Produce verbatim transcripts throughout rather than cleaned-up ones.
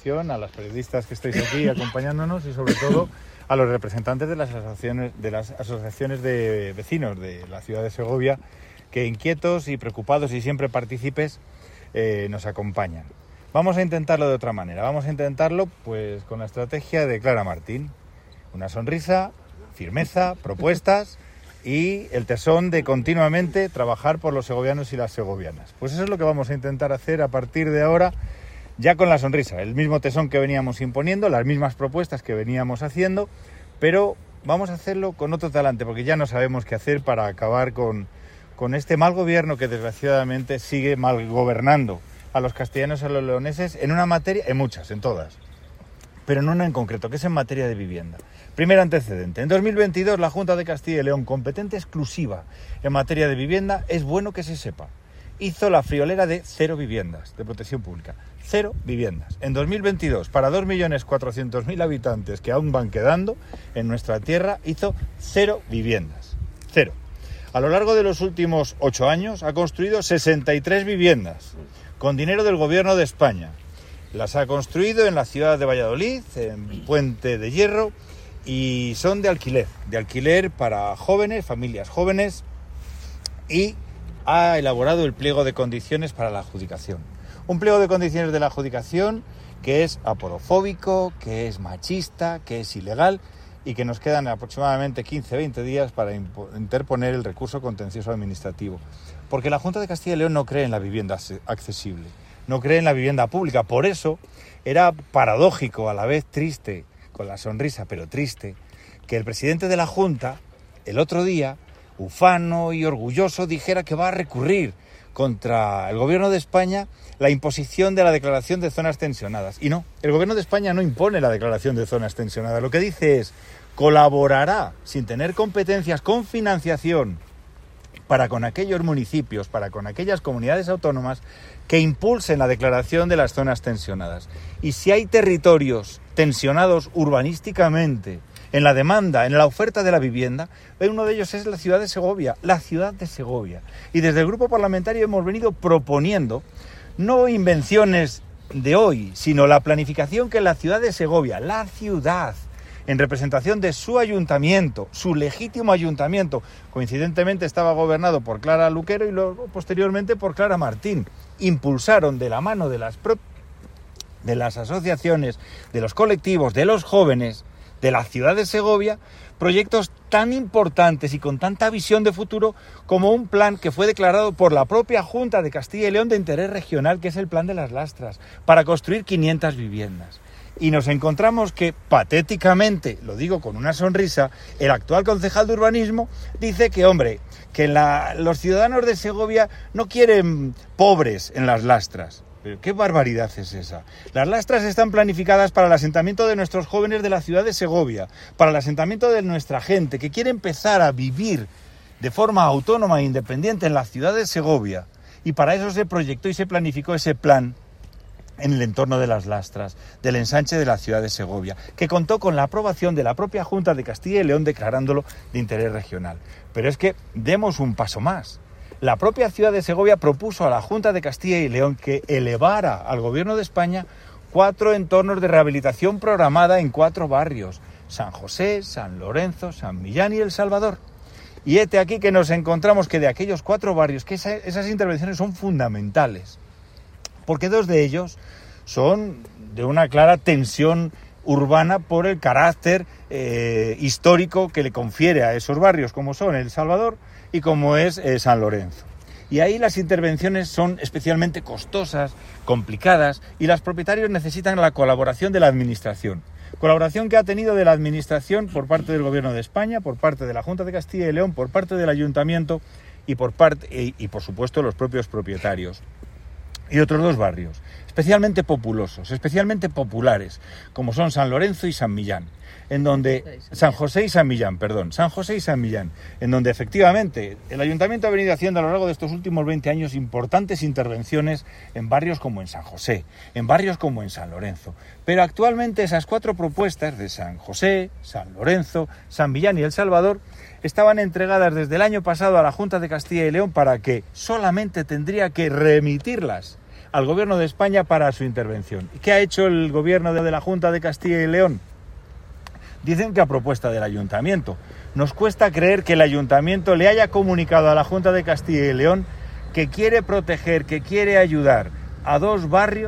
dirección, a las periodistas que estáis aquí acompañándonos y sobre todo a los representantes de las asociaciones de, las asociaciones de vecinos de la ciudad de Segovia, que inquietos y preocupados y siempre partícipes eh, nos acompañan. Vamos a intentarlo de otra manera, vamos a intentarlo pues con la estrategia de Clara Martín. Una sonrisa, firmeza, propuestas y el tesón de continuamente trabajar por los segovianos y las segovianas. Pues eso es lo que vamos a intentar hacer a partir de ahora, ya con la sonrisa, el mismo tesón que veníamos imponiendo, las mismas propuestas que veníamos haciendo, pero vamos a hacerlo con otro talante, porque ya no sabemos qué hacer para acabar con, con este mal gobierno que desgraciadamente sigue mal gobernando a los castellanos y a los leoneses en una materia, en muchas, en todas, pero en una en concreto, que es en materia de vivienda. Primer antecedente, en dos mil veintidós la Junta de Castilla y León, competente exclusiva en materia de vivienda, es bueno que se sepa, hizo la friolera de cero viviendas de protección pública. Cero viviendas. En dos mil veintidós, para dos millones cuatrocientos mil habitantes que aún van quedando en nuestra tierra, hizo cero viviendas. Cero. A lo largo de los últimos ocho años ha construido sesenta y tres viviendas con dinero del Gobierno de España. Las ha construido en la ciudad de Valladolid, en Puente de Hierro, y son de alquiler, de alquiler para jóvenes, familias jóvenes, y ha elaborado el pliego de condiciones para la adjudicación. Un pliego de condiciones de la adjudicación que es aporofóbico, que es machista, que es ilegal y que nos quedan aproximadamente quince a veinte días para interponer el recurso contencioso administrativo. Porque la Junta de Castilla y León no cree en la vivienda accesible, no cree en la vivienda pública. Por eso era paradójico, a la vez triste, con la sonrisa pero triste, que el presidente de la Junta el otro día, ufano y orgulloso, dijera que va a recurrir contra el Gobierno de España la imposición de la declaración de zonas tensionadas. Y no, el Gobierno de España no impone la declaración de zonas tensionadas. Lo que dice es, colaborará, sin tener competencias, con financiación para con aquellos municipios, para con aquellas comunidades autónomas que impulsen la declaración de las zonas tensionadas. Y si hay territorios tensionados urbanísticamente, en la demanda, en la oferta de la vivienda, uno de ellos es la ciudad de Segovia, la ciudad de Segovia. Y desde el grupo parlamentario hemos venido proponiendo, no invenciones de hoy, sino la planificación que la ciudad de Segovia, la ciudad, en representación de su ayuntamiento, su legítimo ayuntamiento, coincidentemente estaba gobernado por Clara Luquero y luego posteriormente por Clara Martín, impulsaron de la mano de las, pro- de las asociaciones, de los colectivos, de los jóvenes, de la ciudad de Segovia, proyectos tan importantes y con tanta visión de futuro como un plan que fue declarado por la propia Junta de Castilla y León de interés regional, que es el Plan de las Lastras, para construir quinientas viviendas. Y nos encontramos que, patéticamente, lo digo con una sonrisa, el actual concejal de urbanismo dice que, hombre, que la, los ciudadanos de Segovia no quieren pobres en las Lastras. ¿Pero qué barbaridad es esa? Las Lastras están planificadas para el asentamiento de nuestros jóvenes de la ciudad de Segovia, para el asentamiento de nuestra gente que quiere empezar a vivir de forma autónoma e independiente en la ciudad de Segovia. Y para eso se proyectó y se planificó ese plan en el entorno de las Lastras, del ensanche de la ciudad de Segovia, que contó con la aprobación de la propia Junta de Castilla y León declarándolo de interés regional. Pero es que demos un paso más. La propia ciudad de Segovia propuso a la Junta de Castilla y León que elevara al Gobierno de España cuatro entornos de rehabilitación programada en cuatro barrios: San José, San Lorenzo, San Millán y El Salvador. Y hete aquí que nos encontramos que de aquellos cuatro barrios, que esa, esas intervenciones son fundamentales, porque dos de ellos son de una clara tensión urbana por el carácter eh, histórico que le confiere a esos barrios, como son El Salvador y como es eh, San Lorenzo. Y ahí las intervenciones son especialmente costosas, complicadas, y los propietarios necesitan la colaboración de la Administración. Colaboración que ha tenido de la Administración por parte del Gobierno de España, por parte de la Junta de Castilla y León, por parte del Ayuntamiento y por parte y, y por supuesto los propios propietarios. Y otros dos barrios, especialmente populosos, especialmente populares, como son San Lorenzo y San Millán, en donde San José y San Millán, perdón, San José y San Millán, en donde efectivamente el Ayuntamiento ha venido haciendo a lo largo de estos últimos veinte años importantes intervenciones en barrios como en San José, en barrios como en San Lorenzo. Pero actualmente esas cuatro propuestas de San José, San Lorenzo, San Millán y El Salvador estaban entregadas desde el año pasado a la Junta de Castilla y León para que solamente tendría que remitirlas al Gobierno de España para su intervención. ¿Qué ha hecho el Gobierno de la Junta de Castilla y León? Dicen que a propuesta del Ayuntamiento. Nos cuesta creer que el Ayuntamiento le haya comunicado a la Junta de Castilla y León que quiere proteger, que quiere ayudar a dos barrios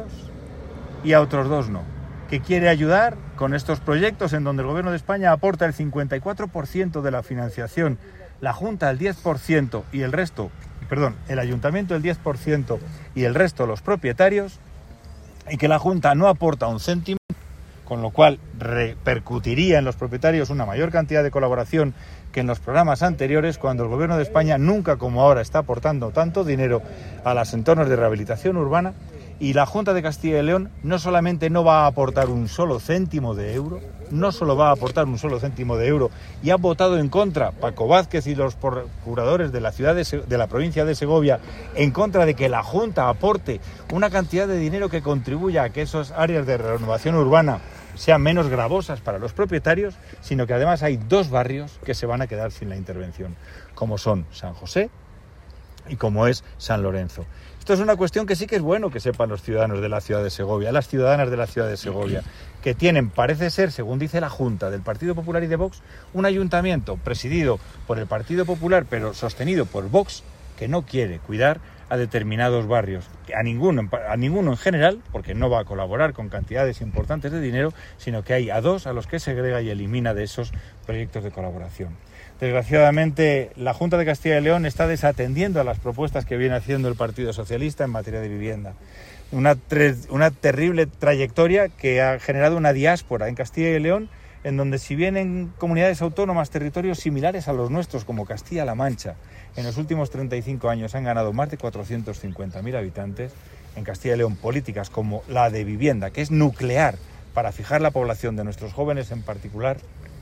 y a otros dos no. Que quiere ayudar con estos proyectos en donde el Gobierno de España aporta el cincuenta y cuatro por ciento de la financiación, la Junta el diez por ciento y el resto, perdón, el Ayuntamiento el diez por ciento y el resto los propietarios, y que la Junta no aporta un céntimo, con lo cual repercutiría en los propietarios una mayor cantidad de colaboración que en los programas anteriores, cuando el Gobierno de España nunca como ahora está aportando tanto dinero a los entornos de rehabilitación urbana. Y la Junta de Castilla y León no solamente no va a aportar un solo céntimo de euro, no solo va a aportar un solo céntimo de euro, y ha votado en contra, Paco Vázquez y los procuradores de la ciudad de, Se- de la provincia de Segovia, en contra de que la Junta aporte una cantidad de dinero que contribuya a que esas áreas de renovación urbana sean menos gravosas para los propietarios, sino que además hay dos barrios que se van a quedar sin la intervención, como son San José y como es San Lorenzo. Esto es una cuestión que sí que es bueno que sepan los ciudadanos de la ciudad de Segovia, las ciudadanas de la ciudad de Segovia, que tienen, parece ser, según dice la Junta del Partido Popular y de Vox, un ayuntamiento presidido por el Partido Popular, pero sostenido por Vox, que no quiere cuidar a determinados barrios, a ninguno, a ninguno en general, porque no va a colaborar con cantidades importantes de dinero, sino que hay a dos a los que segrega y elimina de esos proyectos de colaboración. Desgraciadamente, la Junta de Castilla y León está desatendiendo a las propuestas que viene haciendo el Partido Socialista en materia de vivienda. Una, tre- una terrible trayectoria que ha generado una diáspora en Castilla y León, en donde, si bien en comunidades autónomas, territorios similares a los nuestros, como Castilla-La Mancha, en los últimos treinta y cinco años han ganado más de cuatrocientos cincuenta mil habitantes, en Castilla y León políticas como la de vivienda, que es nuclear para fijar la población de nuestros jóvenes en particular,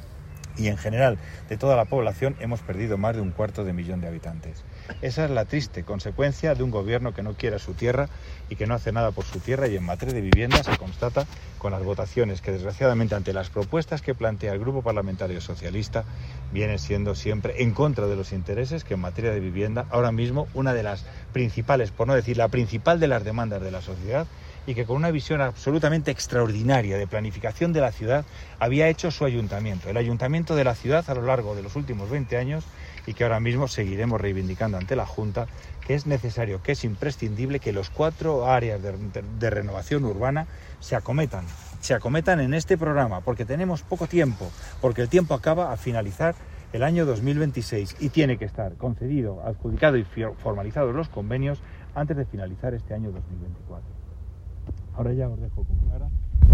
y en general de toda la población, hemos perdido más de un cuarto de millón de habitantes. Esa es la triste consecuencia de un gobierno que no quiere a su tierra y que no hace nada por su tierra, y en materia de vivienda se constata con las votaciones que, desgraciadamente, ante las propuestas que plantea el Grupo Parlamentario Socialista, viene siendo siempre en contra de los intereses, que en materia de vivienda, ahora mismo, una de las principales, por no decir la principal de las demandas de la sociedad, y que con una visión absolutamente extraordinaria de planificación de la ciudad había hecho su ayuntamiento, el ayuntamiento de la ciudad a lo largo de los últimos veinte años, y que ahora mismo seguiremos reivindicando ante la Junta, que es necesario, que es imprescindible que los cuatro áreas de, de, de renovación urbana se acometan, se acometan en este programa, porque tenemos poco tiempo, porque el tiempo acaba a finalizar el año dos mil veintiséis y tiene que estar concedido, adjudicado y formalizados los convenios antes de finalizar este año dos mil veinticuatro. Ahora ya os dejo con Clara.